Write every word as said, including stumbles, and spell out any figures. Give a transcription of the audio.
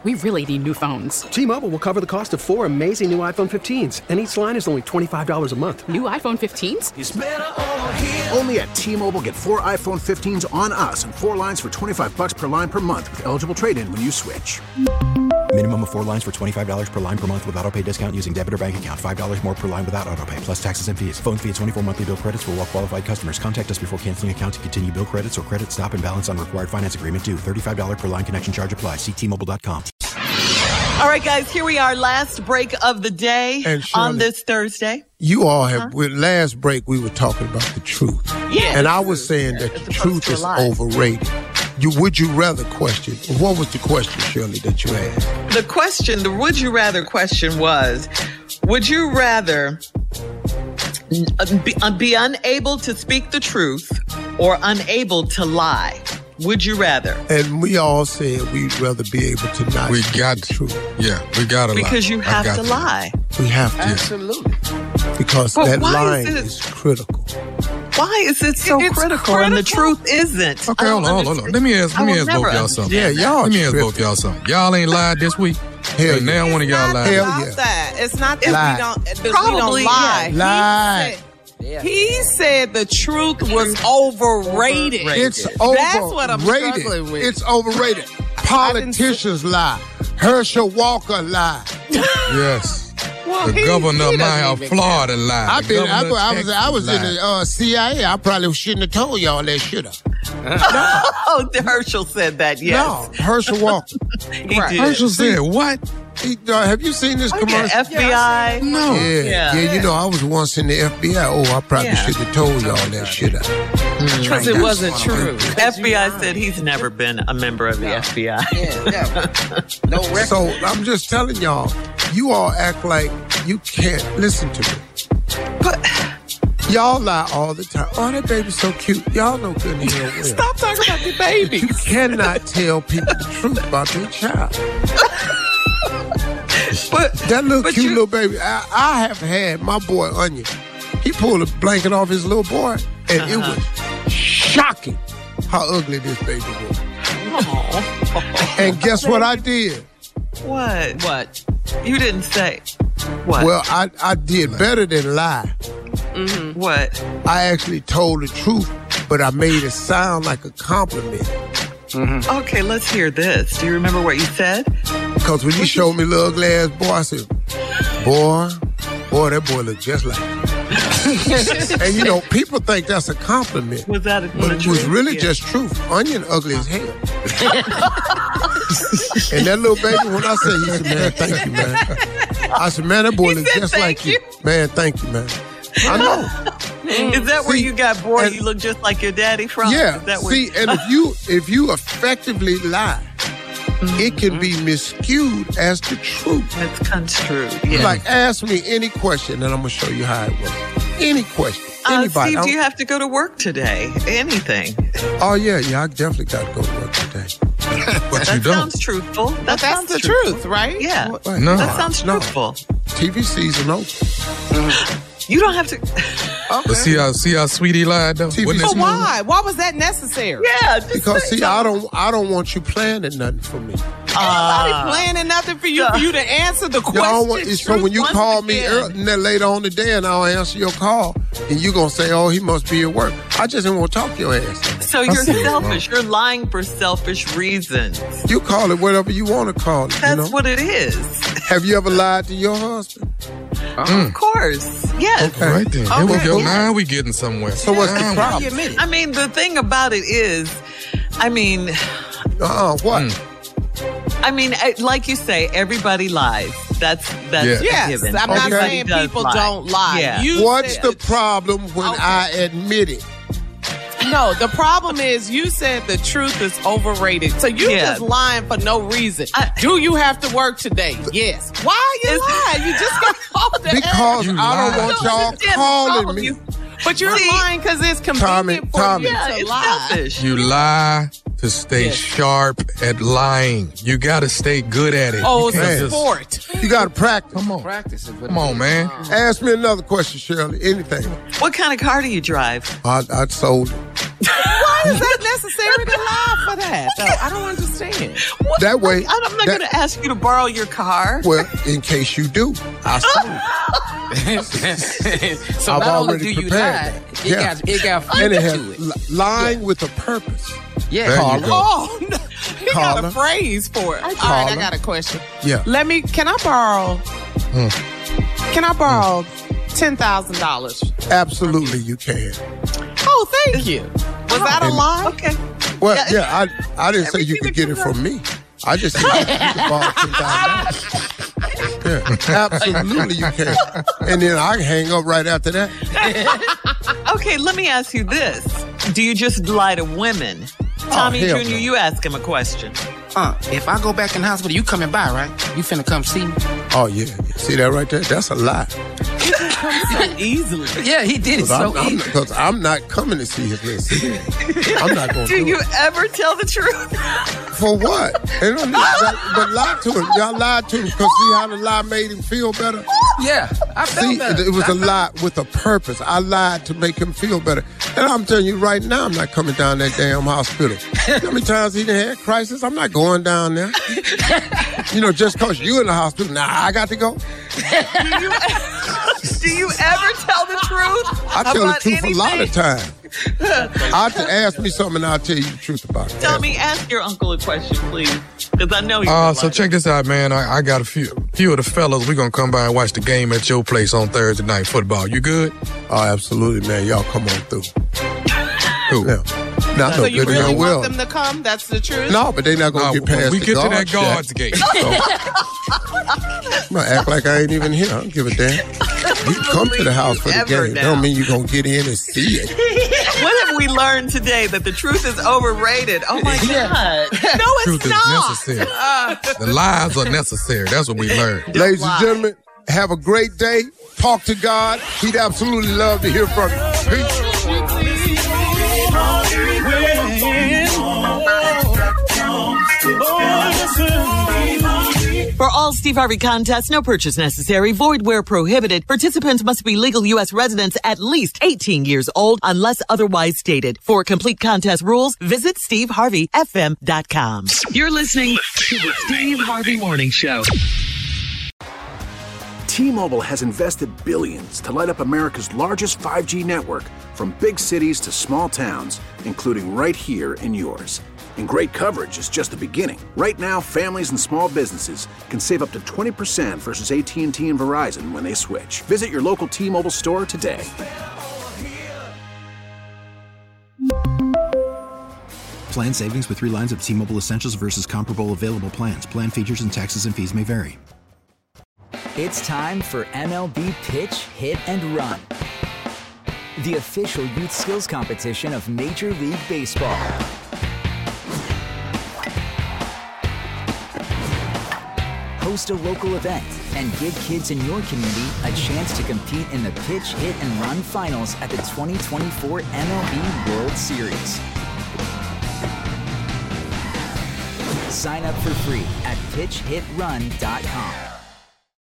We really need new phones. T-Mobile will cover the cost of four amazing new iPhone fifteens, and each line is only twenty-five dollars a month. New iPhone fifteens? It's better over here. Only at T-Mobile, get four iPhone fifteens on us and four lines for twenty-five dollars per line per month with eligible trade-in when you switch. Minimum of four lines for twenty-five dollars per line per month with autopay discount using debit or bank account. five dollars more per line without autopay, plus taxes and fees. Phone fee at twenty-four monthly bill credits for well-qualified customers. Contact us before canceling account to continue bill credits or credit stop and balance on required finance agreement due. thirty-five dollars per line connection charge applies. See T Mobile dot com. All right, guys, here we are. Last break of the day And Shirley, on this Thursday. You all have, Huh? with last break, we were talking about the truth. Yeah. And I was saying that the truth is overrated. You Would you rather question? What was the question, Shirley, that you asked? The question, the would you rather question was, would you rather be, be unable to speak the truth or unable to lie? Would you rather? And we all said we'd rather be able to not We speak got the truth. Yeah, we got to lie. Because you I have got to lie. We have to. Absolutely. Because But that why line is it- is critical. Why is it so It's critical, and the critical. truth isn't? Okay, I hold don't on, hold on. understand. Let me ask, I let me will ask never both y'all understand something. Yeah, y'all Let me ask tripping. both y'all something. Y'all ain't lied this week. Hell But now yeah. one of y'all lied. Hell about yeah. that. It's not that Lie. we don't, that we Probably, don't lie. yeah. Lie. He said, he said the truth was overrated. It's That's overrated. what I'm struggling with. It's overrated. Politicians lie. Herschel Walker lie. Yes. Well, The he- governor he of my doesn't even Florida lied. I The been. I, governor of I was. I was in Texas the uh, C I A. I probably shouldn't have told y'all that. Should have. Oh, Herschel said that, yes. No, Herschel Walker. He Right. did. Herschel said what? He, uh, have you seen this Oh, yeah, commercial? F B I. No. Yeah, yeah, Yeah. You know, I was once in the F B I. Oh, I probably Yeah. should have told y'all that. Should have. Because it wasn't true. F B I said he's never been a member of the F B I. Yeah, never. No record. So I'm just telling y'all, you all act like you can't listen to me. But Y'all lie all the time. Oh, that baby's so cute. Y'all know good and hell well. Stop talking about the baby. You cannot tell people the truth about their child. but That little But cute you- little baby. I, I have had my boy Onion. He pulled a blanket off his little boy, and it Uh-huh. was shocking how ugly this baby was. And guess what I did? what? What? You didn't say. What? Well, I, I did better than lie. what? I actually told the truth, but I made it sound like a compliment. Okay, let's hear this. Do you remember what you said? Because when you showed me little ugly ass boy, I said, boy, boy, that boy look just like me. And you know, people think that's a compliment. Was that a But it was really just truth. Onion ugly as hell. And that little baby, when I said, he said, man, thank you, man. I said, man, that boy He looks said just thank like you. you. Man, thank you, man. I know. Is that where See, you got boy? and- You look just like your daddy from? Yeah. Is that where See, and if you if you effectively lie, it can be miscued as the truth. it's construed. Yeah. Like, ask me any question, and I'm gonna show you how it works. Any question, uh, anybody. Steve, I do you don't- have to go to work today? Anything? oh yeah, yeah. I definitely got to go to work today. But you That don't. sounds truthful. That But that's sounds the truthful. truth, right? Yeah. Wait, No. That sounds No. truthful. T V season over. You don't have to. But see how see how sweet he lied though. T V Wasn't it But smooth? why? Why was that necessary? Yeah. Just Because say see, I don't, I don't want you planning nothing for me. Nobody planning nothing for you, for you to answer the question. Y'all want, so truth when you once call me again. early, and then later on today, and I'll answer your call, and you gonna say, "Oh, he must be at work." I just didn't want to talk to your ass. So you're That's it. selfish. You're lying for selfish reasons. You call it whatever you want to call it. That's you know? what it is. Have you ever lied to your husband? Of course. Yes. Okay. Right then. Here we Okay. go. Now we getting somewhere. So what's the Now we- problem? I mean, the thing about it is, I mean, Uh-uh, what? Mm. I mean, eh, like you say, everybody lies. That's that's Yeah. a Yes, given. I'm not Okay. saying Does people lie. don't lie. Yeah. You What's said- the problem when Okay. I admit it? No, the problem is you said the truth is overrated. So you Yeah. just lying for no reason. I- Do you have to work today? Yes. Why are you It's- lying? You just got off the Because You I don't lied. want No, y'all it's just calling problem. me. You- But you're See- lying because it's Tommy, convenient for Tommy. you Yeah, to it's lie. selfish. You lie to stay Yes. sharp at lying. You got to stay good at it. Oh, You it's can't a just- sport. You got to practice. Come on. Practice it. Come on, man. Ask me another question, Shirley. Anything. What kind of car do you drive? I, I sold it. Why Why is that necessary to lie for that, though? I don't understand. What? That way- I, I'm not that- going to ask you to borrow your car. Well, in case you do, I So I've not only already do you prepared lie, that. it Yeah. got it got and food it to has it. li- lying with a purpose. Yeah. There you Carla. go. Oh, no. He got Carla. a phrase for it. All right, Carla. I got a question. Yeah. Let me, can I borrow, can I borrow ten thousand dollars? Absolutely, you can. Oh, thank you. Was that a And- lie? Okay. Well, Yeah, yeah, I I didn't say you everything could that get it comes from me. I just said you could borrow ten thousand dollars. Yeah, absolutely you can. And then I can hang up right after that. Okay, let me ask you this. Do you just lie to women? Tommy hell Junior, no. you ask him a question. Uh, if I go back in the hospital, you coming by, right? You finna come see me? Oh yeah, see that right there? That's a lie. So easily. Yeah, he did it Because so I'm, I'm, easy. 'cause I'm not coming to see his little sister. I'm not going to Do do you it. ever tell the truth? For what? They don't need that, but lie to him. Y'all lied to him because see how the lie made him feel better? Yeah, I felt See, better. it, it was I a felt- lie with a purpose. I lied to make him feel better. And I'm telling you right now, I'm not coming down that damn hospital. How many times he done had crisis? I'm not going down there. You know, just because you in the hospital, now I got to go. Do you, do you ever tell the truth? I tell the about truth a lot of anything? times. I t- ask me something and I'll tell you the truth about it. Tell me, ask your uncle a question, please. Because I know he's Uh, uh, so check this out, man. I, I got a few few of the fellas. We're going to come by and watch the game at your place on Thursday night football. You good? Oh, absolutely, man. Y'all come on through. Who? Yeah. Now, So no, you they really done well. want them to come? That's the truth? No, but they not going to No, get past when we the get to guard that guard's shack. gate. I'm gonna act like I ain't even here. I don't give a damn. You can come to the house for the Ever game. now. Don't mean you're gonna get in and see it. What have we learned today? That the truth is overrated. Oh my God. No, it's Truth is not. necessary. The lies are necessary. That's what we learned. Ladies lie. and gentlemen, have a great day. Talk to God. He'd absolutely love to hear from you. Peace. For all Steve Harvey contests, no purchase necessary, void where prohibited. Participants must be legal U S residents at least eighteen years old unless otherwise stated. For complete contest rules, visit steve harvey f m dot com. You're listening to the Steve Harvey Morning Show. T-Mobile has invested billions to light up America's largest five G network, from big cities to small towns, including right here in yours. And great coverage is just the beginning. Right now, families and small businesses can save up to twenty percent versus A T and T and Verizon when they switch. Visit your local T-Mobile store today. Plan savings with three lines of T-Mobile Essentials versus comparable available plans. Plan features and taxes and fees may vary. It's time for M L B Pitch, Hit, and Run, the official youth skills competition of Major League Baseball. Host a local event and give kids in your community a chance to compete in the Pitch, Hit, and Run finals at the twenty twenty-four M L B World Series. Sign up for free at pitch hit run dot com.